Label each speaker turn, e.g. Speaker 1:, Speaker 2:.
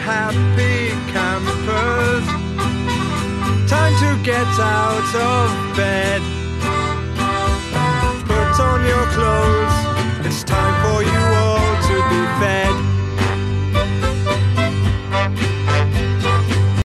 Speaker 1: happy campers. Time to get out of bed.